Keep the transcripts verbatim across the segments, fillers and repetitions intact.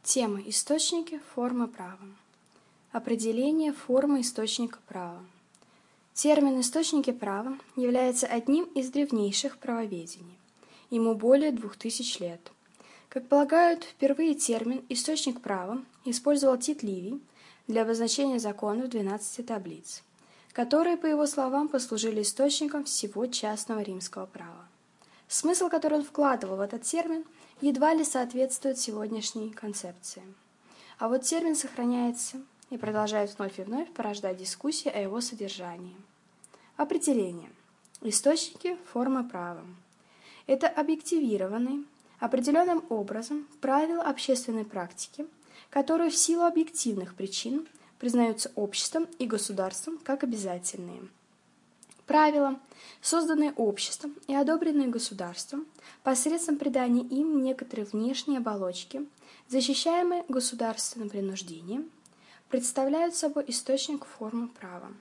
Тема «Источники. Форма права». Определение формы источника права. Термин «источники права» является одним из древнейших правоведений. Ему более двух тысяч лет. Как полагают, впервые термин «источник права» использовал Тит Ливий для обозначения законов двенадцати таблиц, которые, по его словам, послужили источником всего частного римского права. Смысл, который он вкладывал в этот термин, едва ли соответствует сегодняшней концепции. А вот термин сохраняется и продолжает вновь и вновь порождать дискуссии о его содержании. Определение. Источники формы права. Это объективированные, определенным образом, правила общественной практики, которые в силу объективных причин признаются обществом и государством как обязательные. Правила, созданные обществом и одобренные государством посредством придания им некоторой внешней оболочки, защищаемые государственным принуждением, представляют собой источник формы права.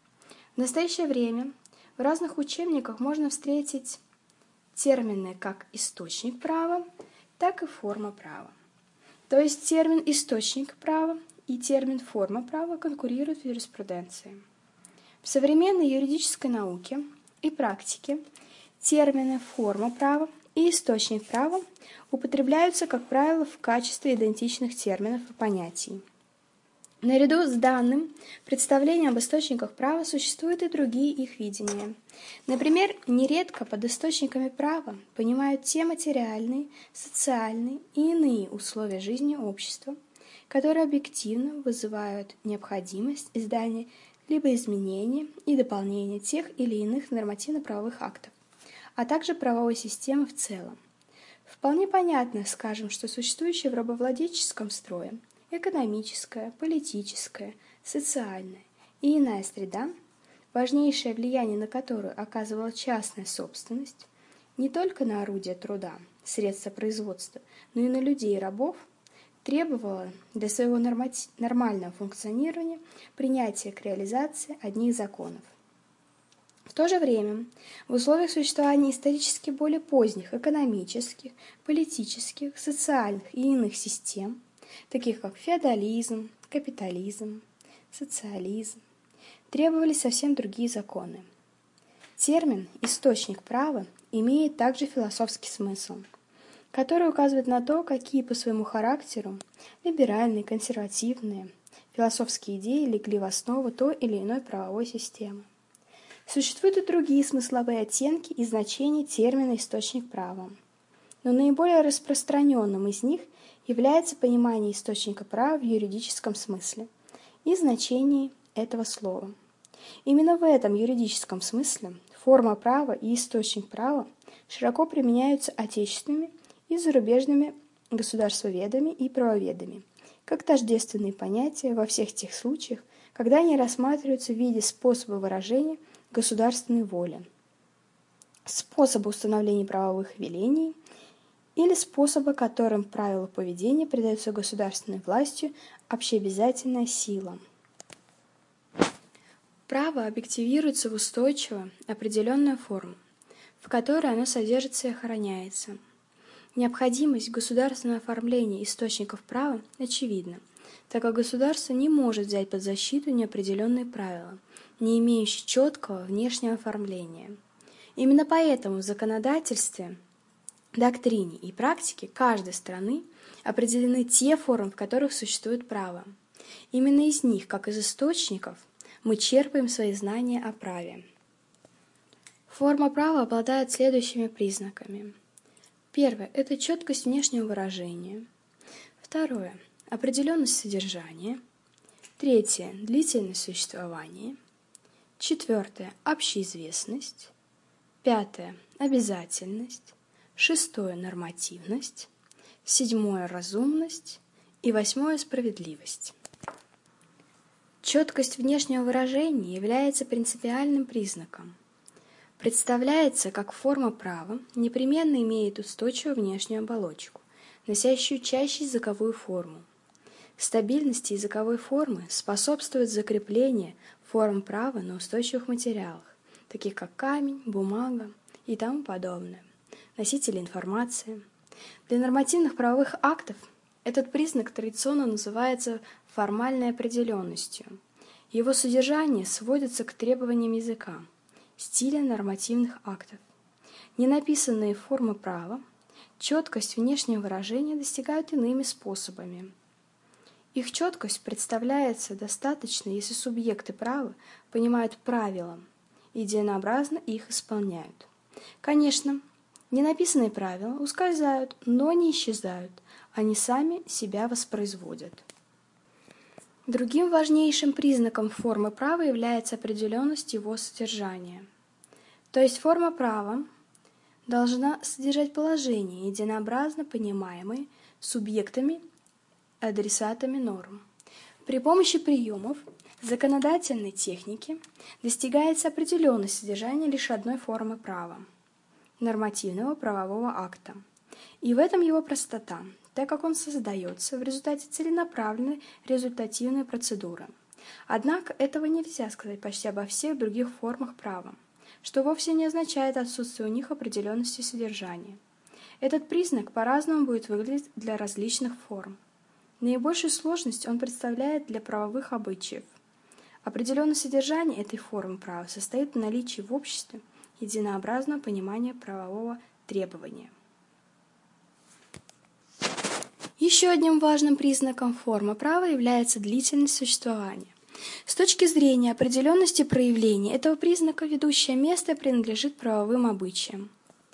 В настоящее время в разных учебниках можно встретить термины как «источник права», так и «форма права». То есть термин «источник права» и термин «форма права» конкурируют в юриспруденции. В современной юридической науке и практике термины «форма права» и «источник права» употребляются, как правило, в качестве идентичных терминов и понятий. Наряду с данным представлением об источниках права существуют и другие их видения. Например, нередко под источниками права понимают те материальные, социальные и иные условия жизни общества, которые объективно вызывают необходимость издания либо изменения и дополнения тех или иных нормативно-правовых актов, а также правовой системы в целом. Вполне понятно, скажем, что существующая в рабовладельческом строе экономическая, политическая, социальная и иная среда, важнейшее влияние на которую оказывала частная собственность, не только на орудия труда, средства производства, но и на людей и рабов, требовала для своего нормати- нормального функционирования принятия к реализации одних законов. В то же время, в условиях существования исторически более поздних экономических, политических, социальных и иных систем, таких как феодализм, капитализм, социализм, требовались совсем другие законы. Термин «источник права» имеет также философский смысл, который указывает на то, какие по своему характеру либеральные, консервативные, философские идеи легли в основу той или иной правовой системы. Существуют и другие смысловые оттенки и значения термина «источник права», но наиболее распространенным из них является понимание источника права в юридическом смысле и значении этого слова. Именно в этом юридическом смысле форма права и источник права широко применяются отечественными и зарубежными государствоведами и правоведами, как тождественные понятия во всех тех случаях, когда они рассматриваются в виде способа выражения государственной воли, способа установления правовых велений или способа, которым правила поведения придается государственной властью общеобязательная сила. Право объективируется в устойчивую, определенную форму, в которой оно содержится и охраняется. Необходимость государственного оформления источников права очевидна, так как государство не может взять под защиту неопределенные правила, не имеющие четкого внешнего оформления. Именно поэтому в законодательстве, доктрине и практике каждой страны определены те формы, в которых существует право. Именно из них, как из источников, мы черпаем свои знания о праве. Форма права обладает следующими признаками. Первое – это четкость внешнего выражения. Второе – определенность содержания. Третье – длительность существования. Четвертое – общеизвестность. Пятое – обязательность. Шестое – нормативность. Седьмое – разумность. И восьмое – справедливость. Четкость внешнего выражения является принципиальным признаком. Представляется, как форма права непременно имеет устойчивую внешнюю оболочку, носящую чаще языковую форму. Стабильности языковой формы способствует закрепление форм права на устойчивых материалах, таких как камень, бумага и тому подобное, носители информации. Для нормативных правовых актов Этот признак традиционно называется формальной определенностью. Его содержание сводится к требованиям языка, стиля нормативных актов. Ненаписанные формы права, четкость внешнего выражения достигают иными способами. Их четкость представляется достаточно, если субъекты права понимают правила и единообразно их исполняют. Конечно, ненаписанные правила ускользают, но не исчезают, они сами себя воспроизводят. Другим важнейшим признаком формы права является определенность его содержания. То есть форма права должна содержать положения, единообразно понимаемые субъектами, адресатами норм. При помощи приемов законодательной техники достигается определенность содержания лишь одной формы права – нормативного правового акта. И в этом его простота, так как он создается в результате целенаправленной результативной процедуры. Однако этого нельзя сказать почти обо всех других формах права, что вовсе не означает отсутствие у них определенности содержания. Этот признак по-разному будет выглядеть для различных форм. Наибольшую сложность он представляет для правовых обычаев. Определенность содержания этой формы права состоит в наличии в обществе единообразного понимания правового требования. Еще одним важным признаком формы права является длительность существования. С точки зрения определенности проявления этого признака ведущее место принадлежит правовым обычаям.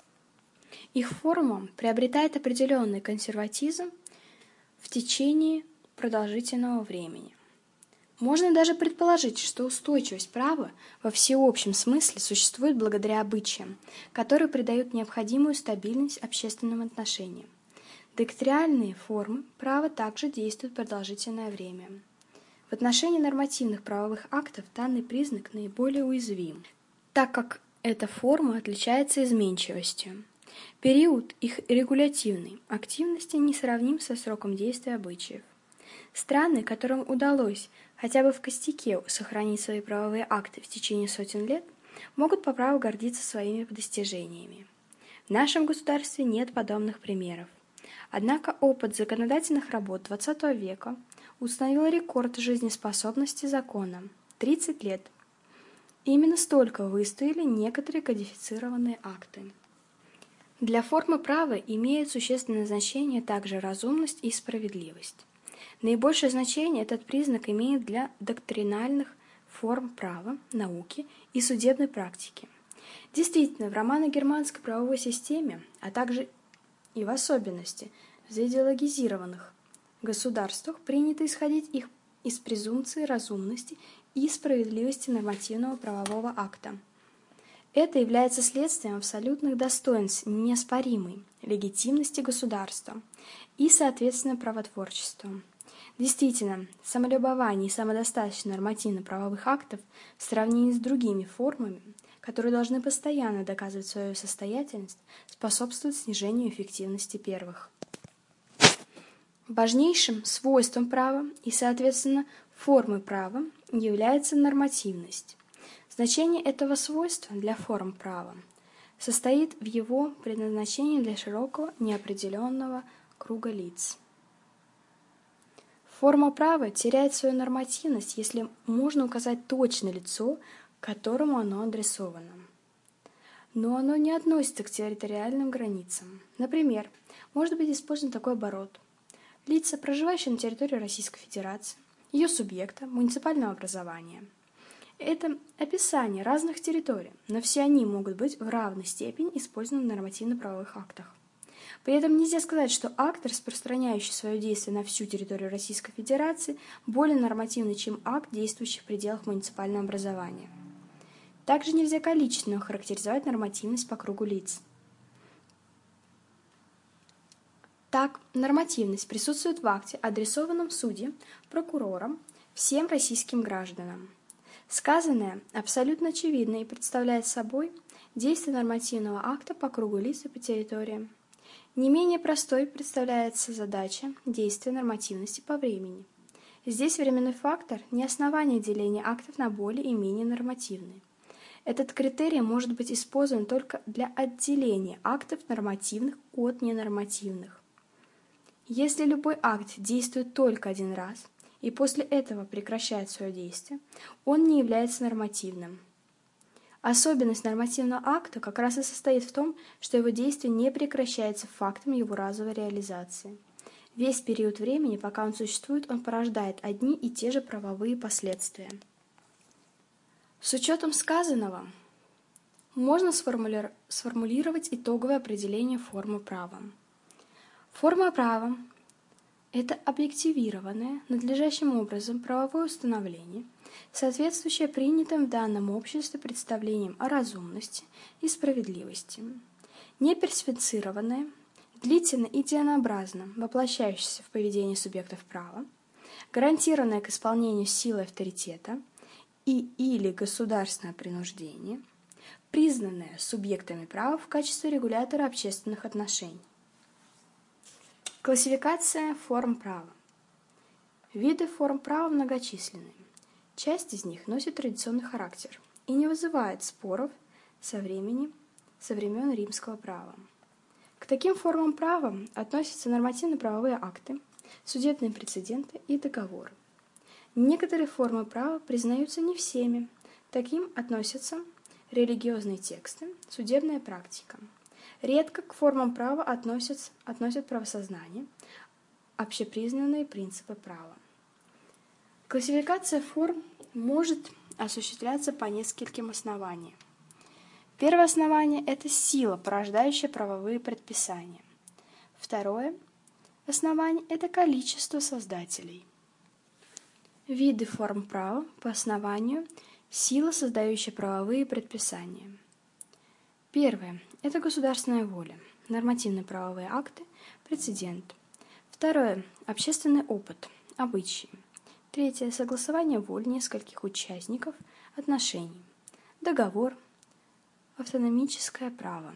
Их форма приобретает определенный консерватизм в течение продолжительного времени. Можно даже предположить, что устойчивость права во всеобщем смысле существует благодаря обычаям, которые придают необходимую стабильность общественным отношениям. Доктринальные формы права также действуют продолжительное время. В отношении нормативных правовых актов данный признак наиболее уязвим, так как эта форма отличается изменчивостью. Период их регулятивной активности не сравним со сроком действия обычаев. Страны, которым удалось хотя бы в костяке сохранить свои правовые акты в течение сотен лет, могут по праву гордиться своими достижениями. В нашем государстве нет подобных примеров. Однако опыт законодательных работ двадцатого века установил рекорд жизнеспособности закона – тридцать лет. И именно столько выстояли некоторые кодифицированные акты. Для формы права имеют существенное значение также разумность и справедливость. Наибольшее значение этот признак имеет для доктринальных форм права, науки и судебной практики. Действительно, в романо-германской правовой системе, а также и в особенности в заидеологизированных государствах принято исходить их из презумпции разумности и справедливости нормативного правового акта. Это является следствием абсолютных достоинств неоспоримой легитимности государства и, соответственно, правотворчества. Действительно, самолюбование и самодостаточность нормативно-правовых актов в сравнении с другими формами, которые должны постоянно доказывать свою состоятельность, способствует снижению эффективности первых. Важнейшим свойством права и, соответственно, формы права является нормативность. Значение этого свойства для форм права состоит в его предназначении для широкого неопределенного круга лиц. Форма права теряет свою нормативность, если можно указать точно лицо, к которому оно адресовано. Но оно не относится к территориальным границам. Например, может быть использован такой оборот. Лица, проживающие на территории Российской Федерации, ее субъекта, муниципального образования. Это описание разных территорий, но все они могут быть в равной степени использованы в нормативно-правовых актах. При этом нельзя сказать, что акт, распространяющий свое действие на всю территорию Российской Федерации, более нормативный, чем акт, действующий в пределах муниципального образования. Также нельзя количественно характеризовать нормативность по кругу лиц. Так, нормативность присутствует в акте, адресованном судьям, прокурорам, всем российским гражданам. Сказанное абсолютно очевидно и представляет собой действие нормативного акта по кругу лиц и по территориям. Не менее простой представляется задача действия нормативности по времени. Здесь временной фактор не основание деления актов на более и менее нормативные. Этот критерий может быть использован только для отделения актов нормативных от ненормативных. Если любой акт действует только один раз и после этого прекращает свое действие, он не является нормативным. Особенность нормативного акта как раз и состоит в том, что его действие не прекращается фактом его разовой реализации. Весь период времени, пока он существует, он порождает одни и те же правовые последствия. С учетом сказанного, можно сформули... сформулировать итоговое определение формы права. Форма права – это объективированное, надлежащим образом правовое установление, соответствующее принятым в данном обществе представлениям о разумности и справедливости, не персонифицированное, длительно и единообразно воплощающееся в поведении субъектов права, гарантированное к исполнению силой авторитета и или государственное принуждение, признанное субъектами права в качестве регулятора общественных отношений. Классификация форм права. Виды форм права многочисленны. Часть из них носит традиционный характер и не вызывает споров со времени, со времен римского права. К таким формам права относятся нормативно-правовые акты, судебные прецеденты и договоры. Некоторые формы права признаются не всеми. Таким относятся религиозные тексты, судебная практика. Редко к формам права относят, относят правосознание, общепризнанные принципы права. Классификация форм может осуществляться по нескольким основаниям. Первое основание – это сила, порождающая правовые предписания. Второе основание – это количество создателей. Виды форм права по основанию – сила, создающая правовые предписания. Первое – это государственная воля, нормативно-правовые акты, прецедент. Второе – общественный опыт, обычаи. Третье – согласование воль нескольких участников отношений. Договор, автономическое право.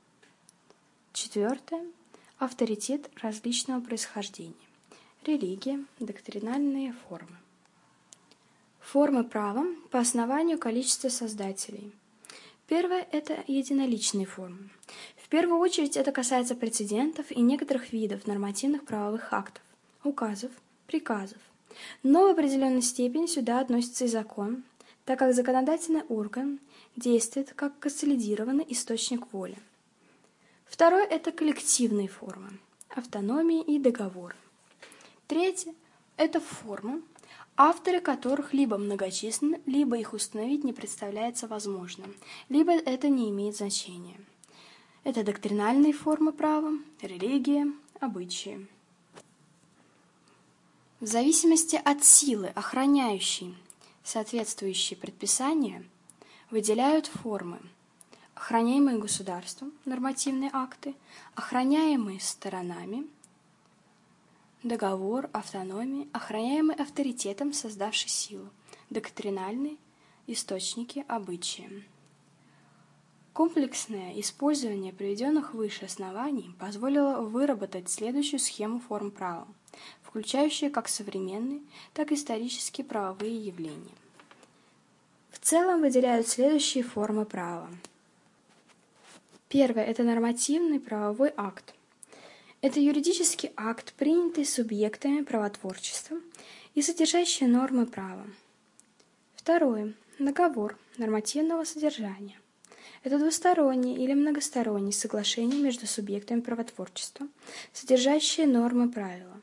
Четвертое – авторитет различного происхождения. Религия, доктринальные формы. Формы права по основанию количества создателей. Первое – это единоличные формы. В первую очередь это касается прецедентов и некоторых видов нормативных правовых актов, указов, приказов. Но в определенной степени сюда относится и закон, так как законодательный орган действует как консолидированный источник воли. Второе – это коллективные формы, автономия и договор. Третье – это формы, авторы которых либо многочисленны, либо их установить не представляется возможным, либо это не имеет значения. Это доктринальные формы права, религия, обычаи. В зависимости от силы, охраняющей соответствующие предписания, выделяют формы: охраняемые государством, нормативные акты, охраняемые сторонами, договор, автономия, охраняемый авторитетом, создавший силу, доктринальные источники, обычаи. Комплексное использование приведенных выше оснований позволило выработать следующую схему форм права, включающую как современные, так и исторические правовые явления. В целом выделяют следующие формы права. Первое – это нормативный правовой акт. Это юридический акт, принятый субъектами правотворчества и содержащий нормы права. Второе – договор нормативного содержания. Это двустороннее или многостороннее соглашение между субъектами правотворчества, содержащее нормы правила.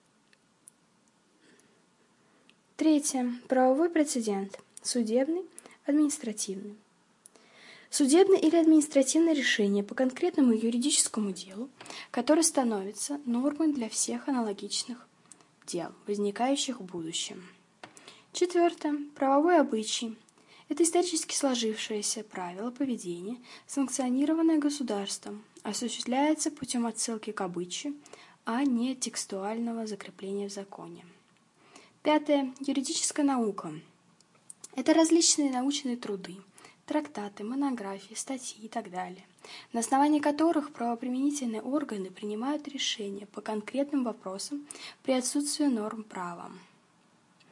Третье – правовой прецедент, судебный, административный. Судебное или административное решение по конкретному юридическому делу, которое становится нормой для всех аналогичных дел, возникающих в будущем. Четвертое – правовой обычай. Это исторически сложившееся правило поведения, санкционированное государством, осуществляется путем отсылки к обычаю, а не текстуального закрепления в законе. Пятое – юридическая наука. Это различные научные труды, трактаты, монографии, статьи и так далее, на основании которых правоприменительные органы принимают решения по конкретным вопросам при отсутствии норм права.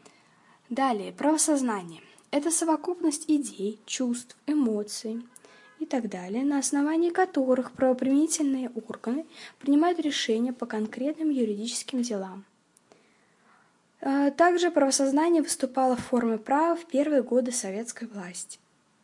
Далее, правосознание. Это совокупность идей, чувств, эмоций и так далее, на основании которых правоприменительные органы принимают решения по конкретным юридическим делам. Также правосознание выступало формой права в первые годы советской власти.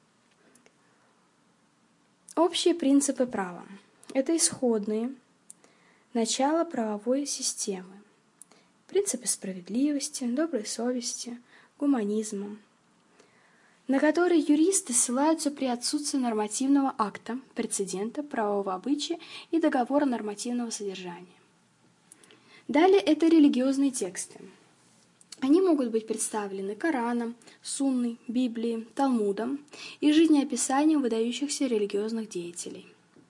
Общие принципы права – это исходные, начало правовой системы, принципы справедливости, доброй совести, гуманизма, на которые юристы ссылаются при отсутствии нормативного акта, прецедента, правового обычая и договора нормативного содержания. Далее это религиозные тексты. Они могут быть представлены Кораном, Сунной, Библией, Талмудом и жизнеописанием выдающихся религиозных деятелей.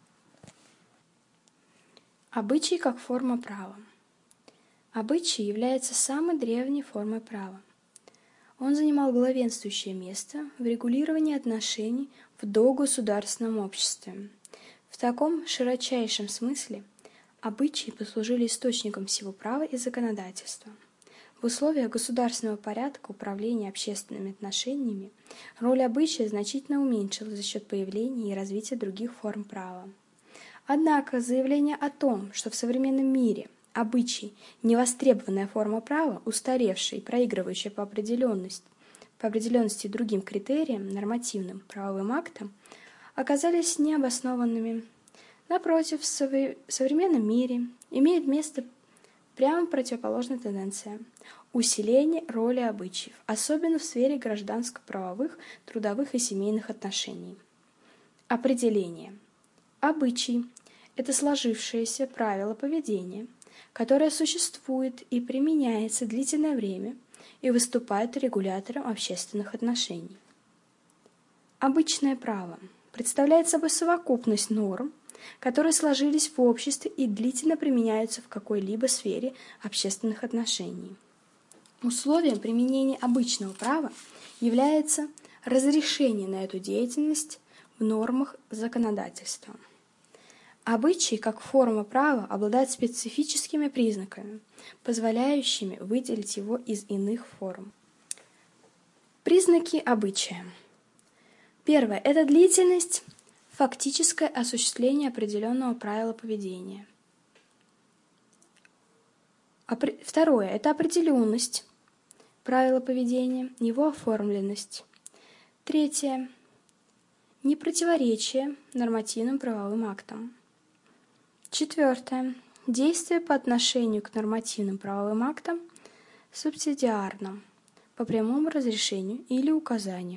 Обычай как форма права. Обычай является самой древней формой права. Он занимал главенствующее место в регулировании отношений в догосударственном обществе. В таком широчайшем смысле обычаи послужили источником всего права и законодательства. В условиях государственного порядка управления общественными отношениями роль обычая значительно уменьшилась за счет появления и развития других форм права. Однако заявление о том, что в современном мире обычай – невостребованная форма права, устаревшая и проигрывающая по определенности, по определенности другим критериям, нормативным правовым актам, оказались необоснованными. Напротив, в современном мире имеет место прямо противоположная тенденция – усиление роли обычаев, особенно в сфере гражданско-правовых, трудовых и семейных отношений. Определение. Обычай – это сложившееся правило поведения, которое существует и применяется длительное время и выступает регулятором общественных отношений. Обычное право представляет собой совокупность норм, которые сложились в обществе и длительно применяются в какой-либо сфере общественных отношений. Условием применения обычного права является разрешение на эту деятельность в нормах законодательства. Обычай, как форма права, обладает специфическими признаками, позволяющими выделить его из иных форм. Признаки обычая. Первое – это длительность, фактическое осуществление определенного правила поведения. Второе – это определенность правила поведения, его оформленность. Третье – непротиворечие нормативным правовым актам. Четвертое – действие по отношению к нормативным правовым актам субсидиарно, по прямому разрешению или указанию.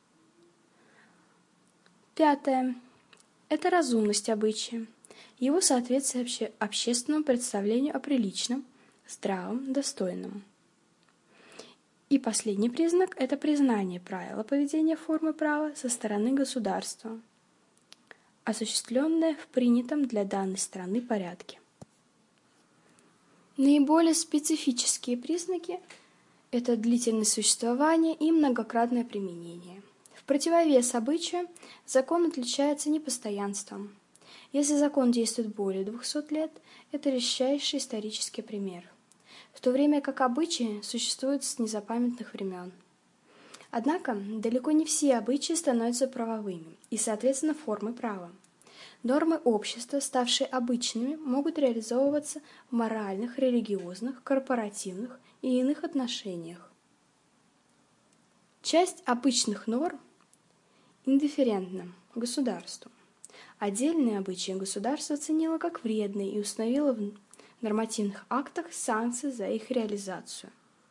Пятое – это разумность обычая, его соответствие обще- общественному представлению о приличном, здравом, достойном. И последний признак – это признание правила поведения формы права со стороны государства, осуществленное в принятом для данной страны порядке. Наиболее специфические признаки – это длительность существования и многократное применение. В противовес обычаю закон отличается непостоянством. Если закон действует более двухсот лет, это редчайший исторический пример, в то время как обычаи существуют с незапамятных времен. Однако далеко не все обычаи становятся правовыми и, соответственно, формой права. Нормы общества, ставшие обычными, могут реализовываться в моральных, религиозных, корпоративных и иных отношениях. Часть обычных норм индифферентна государству. Отдельные обычаи государство оценило как вредные и установило в нормативных актах санкции за их реализацию.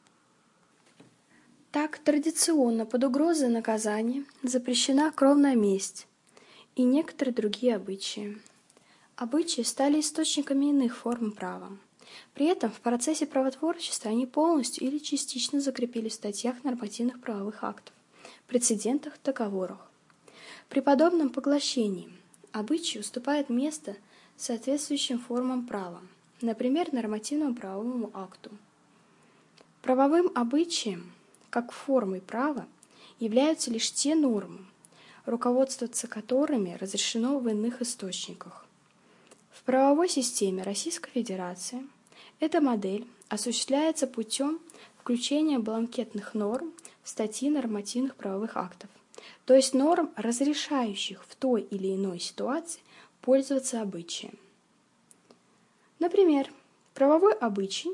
Так, традиционно под угрозой наказания запрещена кровная месть и некоторые другие обычаи. Обычаи стали источниками иных форм права. При этом в процессе правотворчества они полностью или частично закрепились в статьях нормативных правовых актов, прецедентах, договорах. При подобном поглощении обычай уступает место соответствующим формам права, например, нормативному правовому акту. Правовым обычаем, как формой права, являются лишь те нормы, руководствоваться которыми разрешено в иных источниках. В правовой системе Российской Федерации эта модель осуществляется путем включения бланкетных норм в статьи нормативных правовых актов, то есть норм, разрешающих в той или иной ситуации пользоваться обычаем. Например, правовой обычай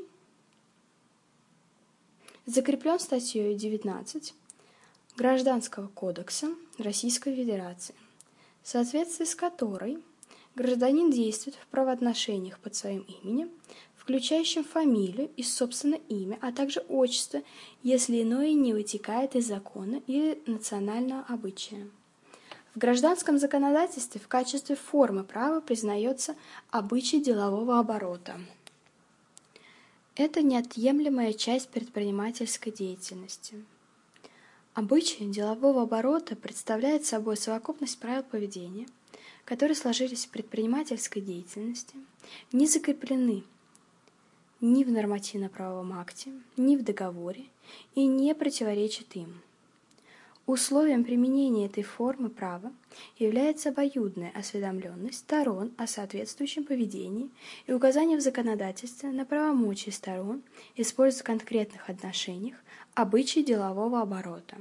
закреплен статьей девятнадцать Гражданского кодекса Российской Федерации, в соответствии с которой гражданин действует в правоотношениях под своим именем, включающим фамилию и, собственно, имя, а также отчество, если иное не вытекает из закона или национального обычая. В гражданском законодательстве в качестве формы права признается обычай делового оборота. Это неотъемлемая часть предпринимательской деятельности. Обычай делового оборота представляет собой совокупность правил поведения, которые сложились в предпринимательской деятельности, не закреплены ни в нормативно-правовом акте, ни в договоре и не противоречат им. Условием применения этой формы права является обоюдная осведомленность сторон о соответствующем поведении и указание в законодательстве на правомочия сторон использовать в конкретных отношениях обычаи делового оборота.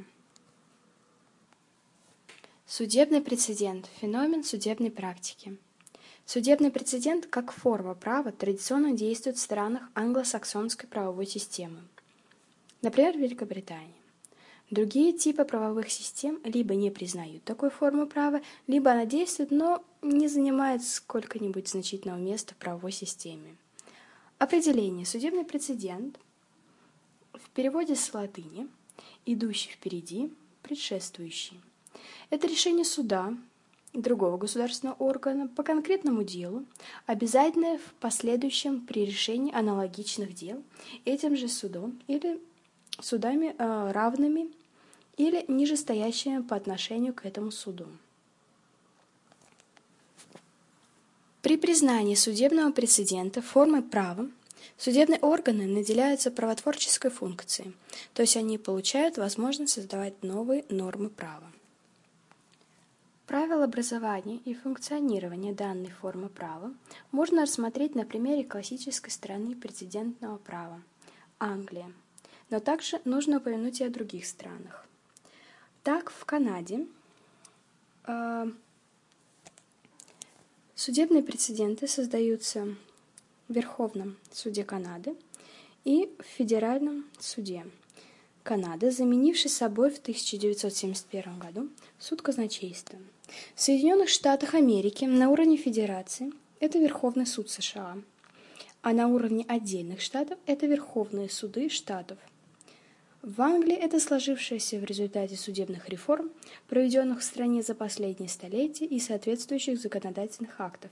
Судебный прецедент – феномен судебной практики. Судебный прецедент как форма права традиционно действует в странах англосаксонской правовой системы, например, в Великобритании. Другие типы правовых систем либо не признают такой формы права, либо она действует, но не занимает сколько-нибудь значительного места в правовой системе. Определение «судебный прецедент» в переводе с латыни «идущий впереди», «предшествующий». Это решение суда, другого государственного органа по конкретному делу, обязательное в последующем при решении аналогичных дел этим же судом или судами э, равными или нижестоящими по отношению к этому суду. При признании судебного прецедента формой права судебные органы наделяются правотворческой функцией, то есть они получают возможность создавать новые нормы права. Правила образования и функционирования данной формы права можно рассмотреть на примере классической страны прецедентного права – Англия, но также нужно упомянуть и о других странах. Так, в Канаде э, судебные прецеденты создаются в Верховном суде Канады и в Федеральном суде Канады, заменивший собой в тысяча девятьсот семьдесят первом году суд казначейства. В Соединенных Штатах Америки на уровне федерации это Верховный суд США, а на уровне отдельных штатов это Верховные суды штатов. В Англии это сложившееся в результате судебных реформ, проведенных в стране за последние столетия и соответствующих законодательных актов.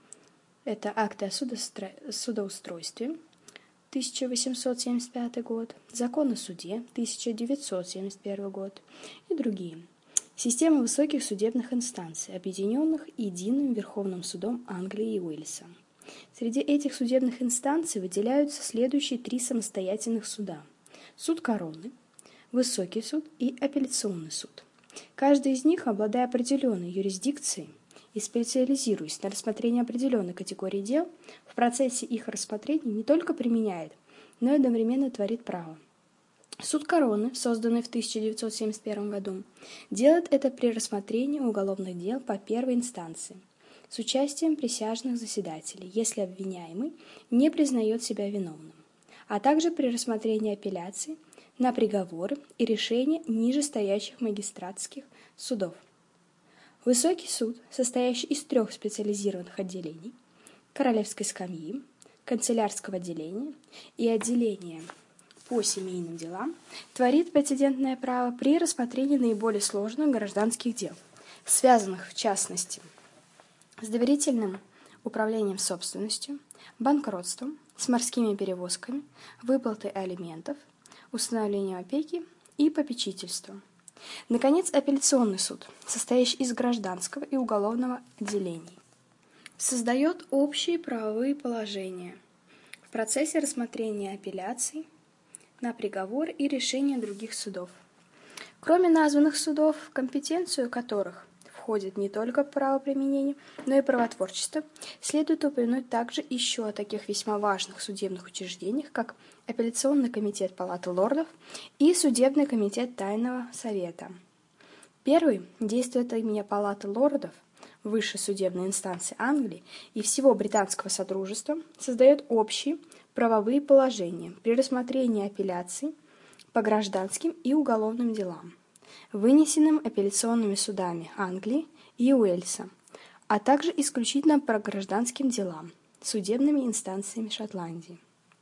Это акты о судоустройстве тысяча восемьсот семьдесят пятый год, закон о суде тысяча девятьсот семьдесят первый год и другие. Система высоких судебных инстанций, объединенных единым Верховным судом Англии и Уэльса. Среди этих судебных инстанций выделяются следующие три самостоятельных суда: суд короны, высокий суд и апелляционный суд. Каждый из них, обладая определенной юрисдикцией и специализируясь на рассмотрении определенной категории дел, в процессе их рассмотрения не только применяет, но и одновременно творит право. Суд короны, созданный в тысяча девятьсот семьдесят первом году, делает это при рассмотрении уголовных дел по первой инстанции с участием присяжных заседателей, если обвиняемый не признает себя виновным, а также при рассмотрении апелляций на приговоры и решения нижестоящих магистратских судов. Высокий суд, состоящий из трех специализированных отделений – королевской скамьи, канцелярского отделения и отделения по семейным делам, творит прецедентное право при рассмотрении наиболее сложных гражданских дел, связанных, в частности, с доверительным управлением собственностью, банкротством, с морскими перевозками, выплатой алиментов, установлением опеки и попечительством. Наконец, апелляционный суд, состоящий из гражданского и уголовного отделений, создает общие правовые положения в процессе рассмотрения апелляций на приговор и решения других судов. Кроме названных судов, в компетенцию которых входит не только правоприменение, но и правотворчество, следует упомянуть также еще о таких весьма важных судебных учреждениях, как Апелляционный комитет Палаты лордов и Судебный комитет Тайного совета. Первый действует от имени Палаты лордов, высшей судебной инстанции Англии и всего британского содружества, создает общие правовые положения при рассмотрении апелляций по гражданским и уголовным делам, вынесенным апелляционными судами Англии и Уэльса, а также исключительно по гражданским делам, судебными инстанциями Шотландии.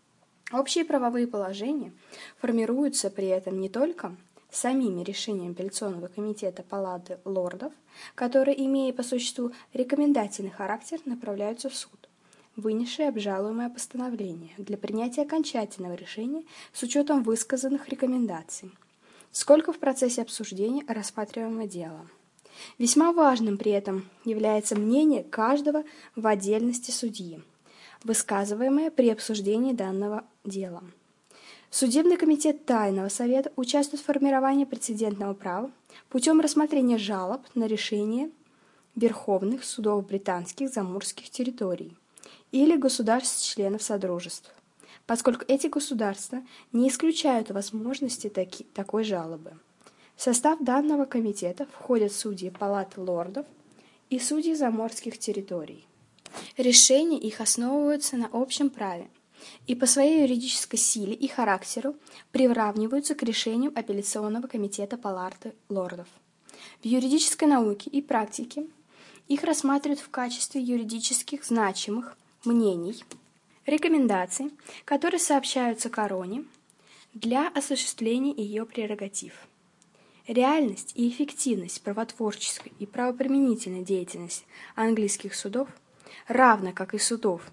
Общие правовые положения формируются при этом не только самими решениями апелляционного комитета Палаты лордов, которые, имея по существу рекомендательный характер, направляются в суд, вынесший обжалуемое постановление для принятия окончательного решения с учетом высказанных рекомендаций, сколько в процессе обсуждения рассматриваемого дела. Весьма важным при этом является мнение каждого в отдельности судьи, высказываемое при обсуждении данного дела. Судебный комитет Тайного совета участвует в формировании прецедентного права путем рассмотрения жалоб на решение верховных судов британских заморских территорий или государств-членов Содружеств, поскольку эти государства не исключают возможности таки, такой жалобы. В состав данного комитета входят судьи Палаты лордов и судьи заморских территорий. Решения их основываются на общем праве и по своей юридической силе и характеру приравниваются к решениям апелляционного комитета Палаты лордов. В юридической науке и практике их рассматривают в качестве юридических значимых мнений, рекомендаций, которые сообщаются короне для осуществления ее прерогатив. Реальность и эффективность правотворческой и правоприменительной деятельности английских судов, равно как и судов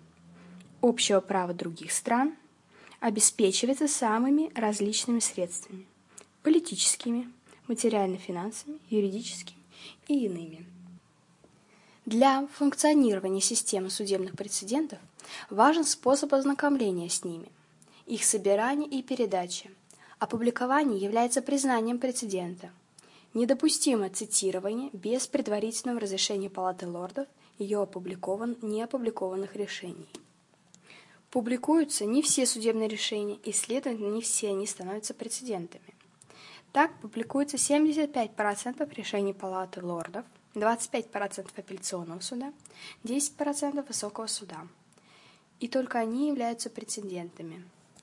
общего права других стран, обеспечивается самыми различными средствами – политическими, материально-финансовыми, юридическими и иными. Для функционирования системы судебных прецедентов важен способ ознакомления с ними, их собирания и передачи. Опубликование является признанием прецедента. Недопустимо цитирование без предварительного разрешения Палаты лордов ее опубликован, неопубликованных решений. Публикуются не все судебные решения, и, следовательно, не все они становятся прецедентами. Так, публикуется семьдесят пять процентов решений Палаты лордов, двадцать пять процентов апелляционного суда, десять процентов высокого суда. И только они являются прецедентами.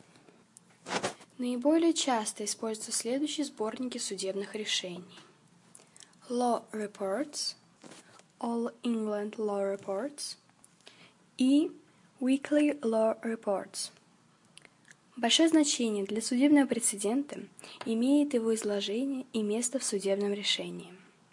Наиболее часто используются следующие сборники судебных решений: Law Reports, All England Law Reports и Weekly Law Reports. Большое значение для судебного прецедента имеет его изложение и место в судебном решении.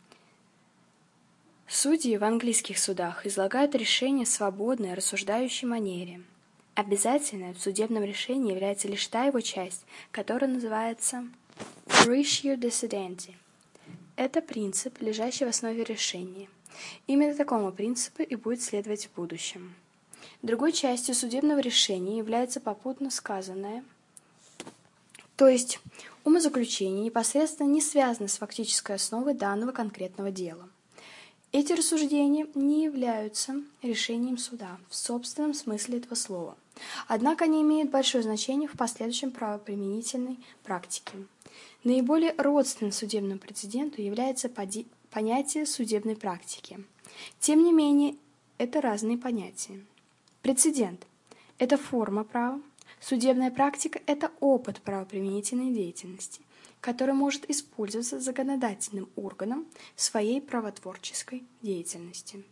Судьи в английских судах излагают решения в свободной, рассуждающей манере. Обязательной в судебном решении является лишь та его часть, которая называется ratio decidendi. Это принцип, лежащий в основе решения. Именно такому принципу и будет следовать в будущем. Другой частью судебного решения является попутно сказанное, то есть умозаключение непосредственно не связано с фактической основой данного конкретного дела. Эти рассуждения не являются решением суда в собственном смысле этого слова, однако они имеют большое значение в последующем правоприменительной практике. Наиболее родственным судебному прецеденту является понятие судебной практики. Тем не менее, это разные понятия. Прецедент – это форма права, судебная практика – это опыт правоприменительной деятельности, который может использоваться законодательным органом в своей правотворческой деятельности.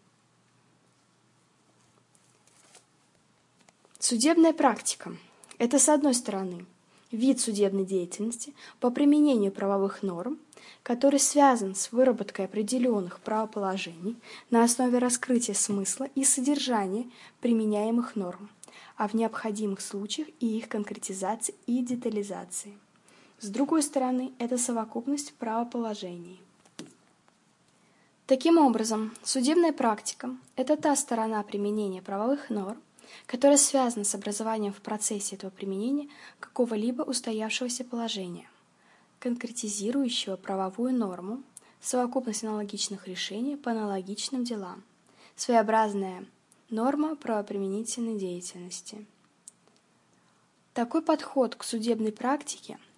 Судебная практика – это, с одной стороны, вид судебной деятельности по применению правовых норм, который связан с выработкой определенных правоположений на основе раскрытия смысла и содержания применяемых норм, а в необходимых случаях и их конкретизации и детализации. С другой стороны, это совокупность правоположений. Таким образом, судебная практика – это та сторона применения правовых норм, которая связана с образованием в процессе этого применения какого-либо устоявшегося положения, конкретизирующего правовую норму, совокупность аналогичных решений по аналогичным делам, своеобразная норма правоприменительной деятельности. Такой подход к судебной практике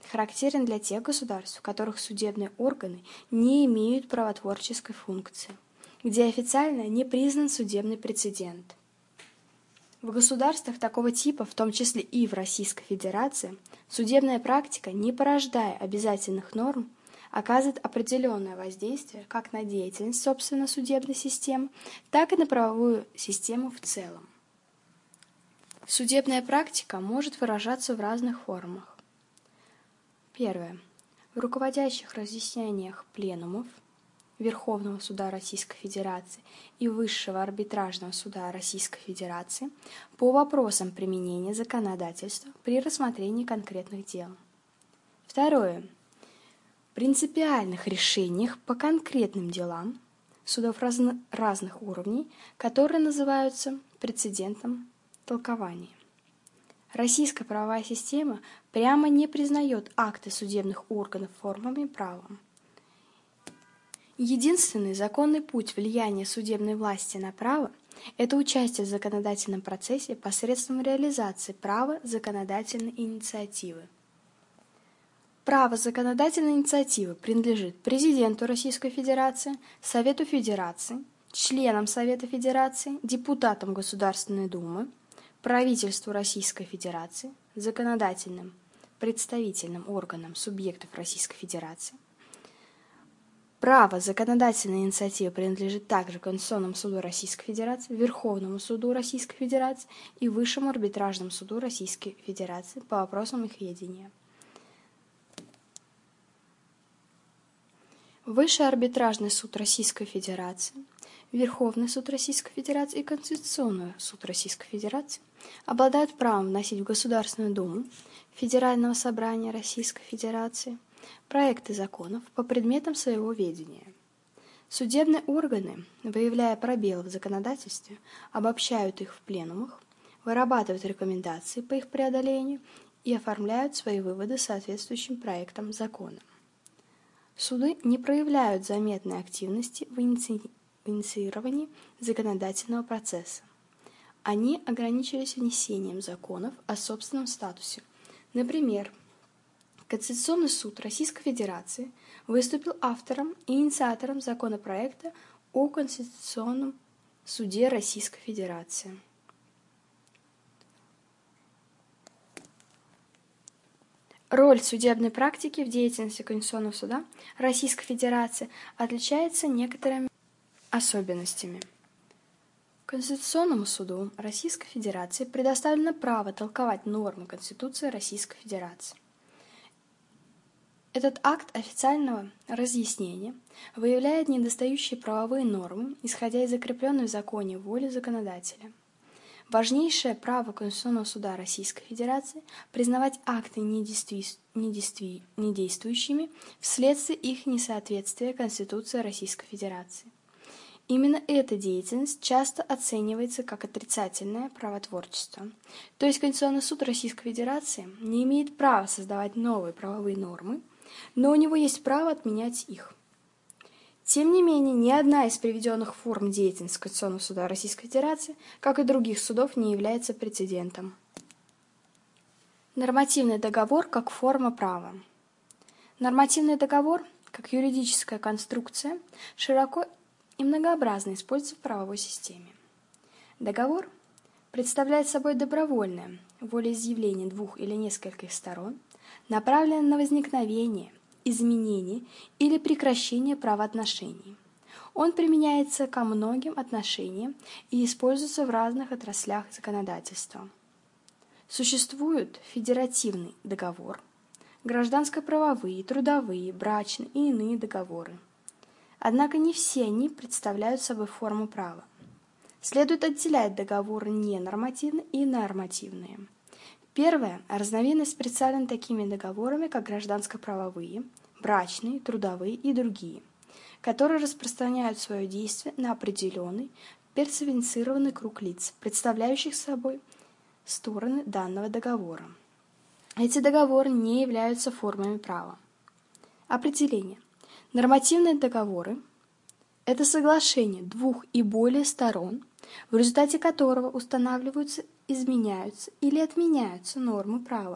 характерен для тех государств, в которых судебные органы не имеют правотворческой функции, где официально не признан судебный прецедент. В государствах такого типа, в том числе и в Российской Федерации, судебная практика, не порождая обязательных норм, оказывает определенное воздействие как на деятельность, собственно, судебной системы, так и на правовую систему в целом. Судебная практика может выражаться в разных формах. Первое. В руководящих разъяснениях пленумов Верховного суда Российской Федерации и Высшего арбитражного суда Российской Федерации по вопросам применения законодательства при рассмотрении конкретных дел. Второе. В принципиальных решениях по конкретным делам судов разно- разных уровней, которые называются прецедентом толкования. Российская правовая система прямо не признает акты судебных органов формами права. Единственный законный путь влияния судебной власти на право – это участие в законодательном процессе посредством реализации права законодательной инициативы. Право законодательной инициативы принадлежит президенту Российской Федерации, Совету Федерации, членам Совета Федерации, депутатам Государственной Думы, правительству Российской Федерации, законодательным, представительным органам субъектов Российской Федерации. Право законодательной инициативы принадлежит также Конституционному суду Российской Федерации, Верховному суду Российской Федерации и Высшему арбитражному суду Российской Федерации по вопросам их ведения. Высший арбитражный суд Российской Федерации, Верховный суд Российской Федерации и Конституционный суд Российской Федерации обладают правом вносить в Государственную Думу Федерального собрания Российской Федерации проекты законов по предметам своего ведения. Судебные органы, выявляя пробелы в законодательстве, обобщают их в пленумах, вырабатывают рекомендации по их преодолению и оформляют свои выводы соответствующим проектам закона. Суды не проявляют заметной активности в иници... в инициировании законодательного процесса. Они ограничились внесением законов о собственном статусе. Например, Конституционный суд Российской Федерации выступил автором и инициатором законопроекта о Конституционном суде Российской Федерации. Роль судебной практики в деятельности Конституционного суда Российской Федерации отличается некоторыми особенностями. Конституционному суду Российской Федерации предоставлено право толковать нормы Конституции Российской Федерации. Этот акт официального разъяснения выявляет недостающие правовые нормы, исходя из закрепленной в законе воли законодателя. Важнейшее право Конституционного суда Российской Федерации – признавать акты недействуй... недействуй... недействующими вследствие их несоответствия Конституции Российской Федерации. Именно эта деятельность часто оценивается как отрицательное правотворчество, то есть Конституционный суд Российской Федерации не имеет права создавать новые правовые нормы, но у него есть право отменять их. Тем не менее, ни одна из приведенных форм деятельности Конституционного суда Российской Федерации, как и других судов, не является прецедентом. Нормативный договор как форма права. Нормативный договор, как юридическая конструкция, широко и многообразно используется в правовой системе. Договор представляет собой добровольное волеизъявление двух или нескольких сторон, направленное на возникновение, изменение или прекращение правоотношений. Он применяется ко многим отношениям и используется в разных отраслях законодательства. Существует федеративный договор, гражданско-правовые, трудовые, брачные и иные договоры. Однако не все они представляют собой форму права. Следует отделять договоры ненормативные и нормативные. Первая разновидность представлена такими договорами, как гражданско-правовые, брачные, трудовые и другие, которые распространяют свое действие на определенный персонифицированный круг лиц, представляющих собой стороны данного договора. Эти договоры не являются формами права. Определение. Нормативные договоры – это соглашение двух и более сторон, в результате которого устанавливаются, изменяются или отменяются нормы права,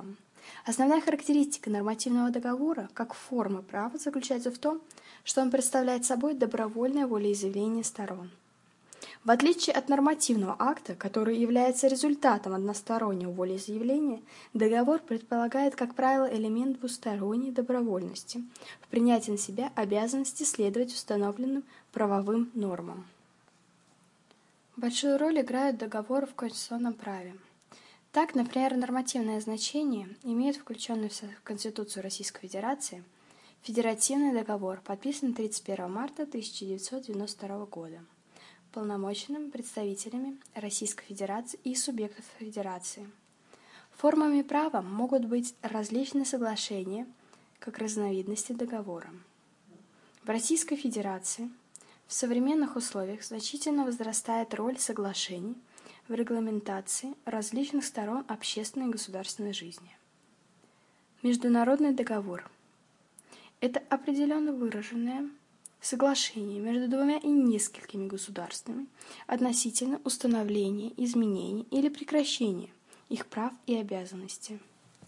Основная характеристика нормативного договора как формы права заключается в том, что он представляет собой добровольное волеизъявление сторон. В отличие от нормативного акта, который является результатом одностороннего волеизъявления, договор предполагает, как правило, элемент двусторонней добровольности в принятии на себя обязанности следовать установленным правовым нормам. Большую роль играют договоры в конституционном праве. Так, например, нормативное значение имеет включенный в Конституцию Российской Федерации Федеративный договор, подписанный тридцать первого марта тысяча девятьсот девяносто второго года. Полномочными представителями Российской Федерации и субъектов Федерации. Формами права могут быть различные соглашения, как разновидности договора. В Российской Федерации в современных условиях значительно возрастает роль соглашений в регламентации различных сторон общественной и государственной жизни. Международный договор – это определенно выраженное соглашение между двумя и несколькими государствами относительно установления, изменения или прекращения их прав и обязанностей.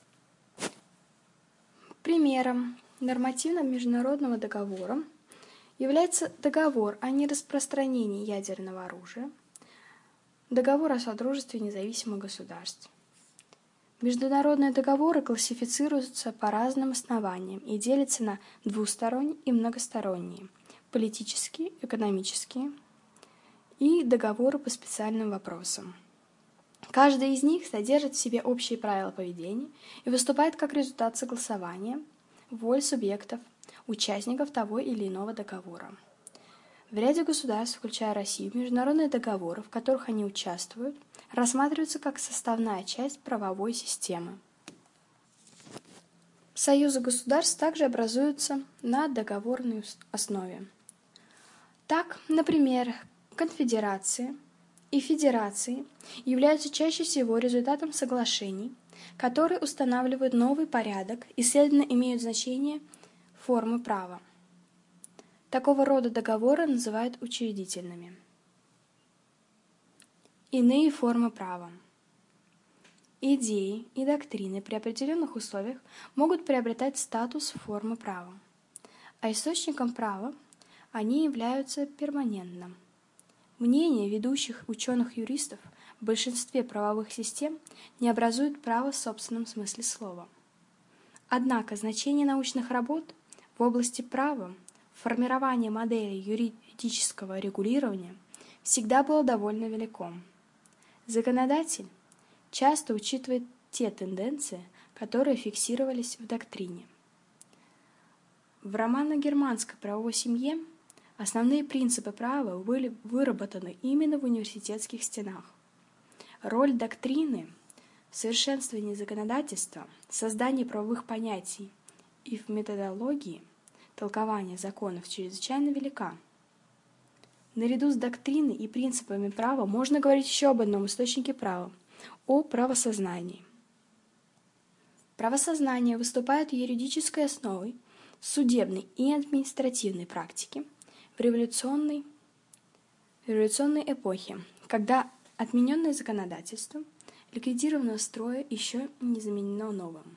Примером нормативного международного договора является договор о нераспространении ядерного оружия, договор о содружестве независимых государств. Международные договоры классифицируются по разным основаниям и делятся на двусторонние и многосторонние, политические, экономические и договоры по специальным вопросам. Каждый из них содержит в себе общие правила поведения и выступает как результат согласования воль субъектов, участников того или иного договора. В ряде государств, включая Россию, международные договоры, в которых они участвуют, рассматриваются как составная часть правовой системы. Союзы государств также образуются на договорной основе. Так, например, конфедерации и федерации являются чаще всего результатом соглашений, которые устанавливают новый порядок и, следовательно, имеют значение формы права. Такого рода договоры называют учредительными. Иные формы права. Идеи и доктрины при определенных условиях могут приобретать статус формы права, а источником права они являются перманентным. Мнения ведущих ученых-юристов в большинстве правовых систем не образуют право в собственном смысле слова. Однако значение научных работ в области права, формирование модели юридического регулирования всегда было довольно велико. Законодатель часто учитывает те тенденции, которые фиксировались в доктрине. В романо-германской правовой семье основные принципы права были выработаны именно в университетских стенах. Роль доктрины в совершенствовании законодательства, создании правовых понятий и в методологии толкования законов чрезвычайно велика. Наряду с доктриной и принципами права можно говорить еще об одном источнике права – о правосознании. Правосознание выступает юридической основой судебной и административной практики в революционной, революционной эпохе, когда отмененное законодательство ликвидированного строя еще не заменено новым.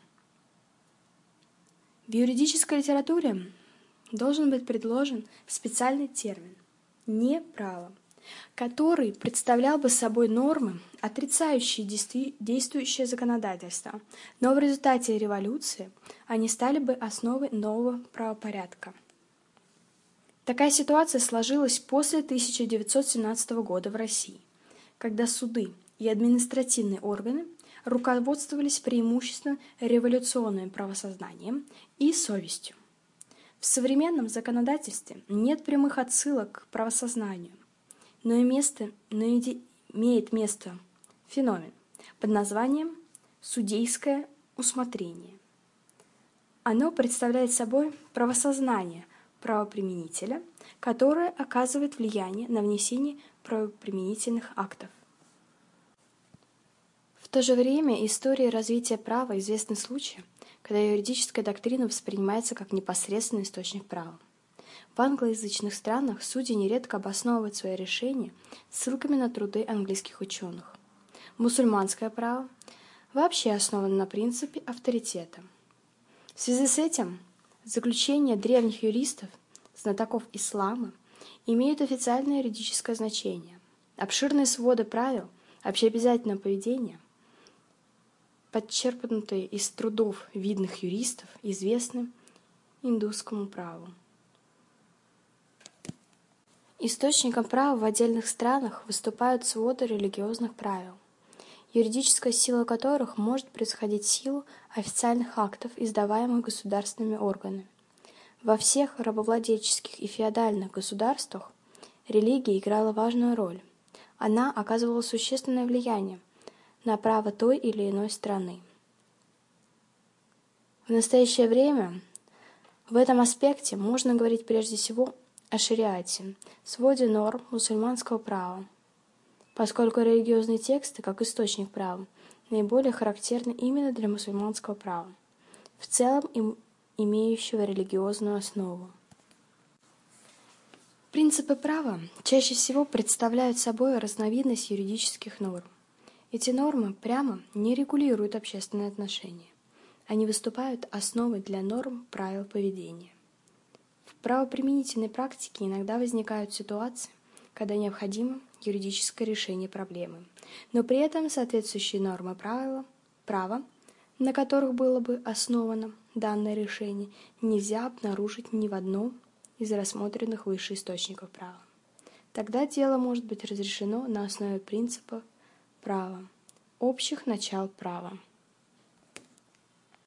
В юридической литературе должен быть предложен специальный термин «не право», который представлял бы собой нормы, отрицающие действующее законодательство, но в результате революции они стали бы основой нового правопорядка. Такая ситуация сложилась после тысяча девятьсот семнадцатого года в России, когда суды и административные органы руководствовались преимущественно революционным правосознанием и совестью. В современном законодательстве нет прямых отсылок к правосознанию, но, и место, но и имеет место феномен под названием «судейское усмотрение». Оно представляет собой правосознание правоприменителя, которое оказывает влияние на внесение правоприменительных актов. В то же время истории развития права известны случаи, когда юридическая доктрина воспринимается как непосредственный источник права. В англоязычных странах судьи нередко обосновывают свои решения ссылками на труды английских ученых. Мусульманское право вообще основан на принципе авторитета. В связи с этим заключения древних юристов, знатоков ислама, имеют официальное юридическое значение. Обширные своды правил общеобязательного поведения, подчерпнутые из трудов видных юристов, известны индусскому праву. Источником права в отдельных странах выступают своды религиозных правил, юридическая сила которых может превосходить силу официальных актов, издаваемых государственными органами. Во всех рабовладельческих и феодальных государствах религия играла важную роль. Она оказывала существенное влияние на право той или иной страны. В настоящее время в этом аспекте можно говорить прежде всего о шариате, своде норм мусульманского права, поскольку религиозные тексты, как источник права, наиболее характерны именно для мусульманского права, в целом им имеющего религиозную основу. Принципы права чаще всего представляют собой разновидность юридических норм. Эти нормы прямо не регулируют общественные отношения. Они выступают основой для норм правил поведения. В правоприменительной практике иногда возникают ситуации, когда необходимо юридическое решение проблемы, но при этом соответствующие нормы правила, права, на которых было бы основано данное решение, нельзя обнаружить ни в одном из рассмотренных выше источников права. Тогда дело может быть разрешено на основе принципа права, общих начал права.